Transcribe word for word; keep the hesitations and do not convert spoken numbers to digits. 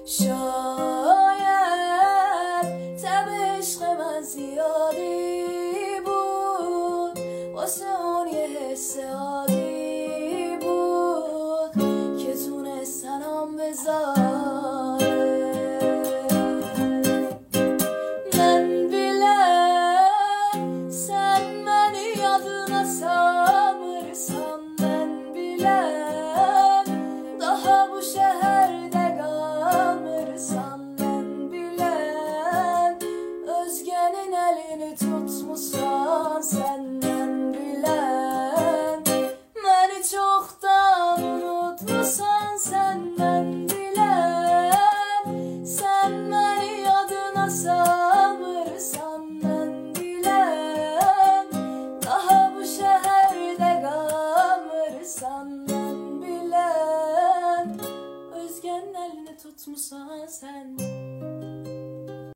شاید تب عشق من زیادی بود، واسه اون یه حس عادی بود که تونست تنم بذاره. من bilem sen beni adına sanırsam, ben bilem daha bu şehirde kalmırsan, ben bilem özgenin elini tutmuşsan sen, ben bilem beni çoktan unutmuşsan sen, ben bilem sen beni adına sanırsan, ben bilem daha bu şehirde kalmırsan, ben bilem özgenin elini tutmuşsan sen.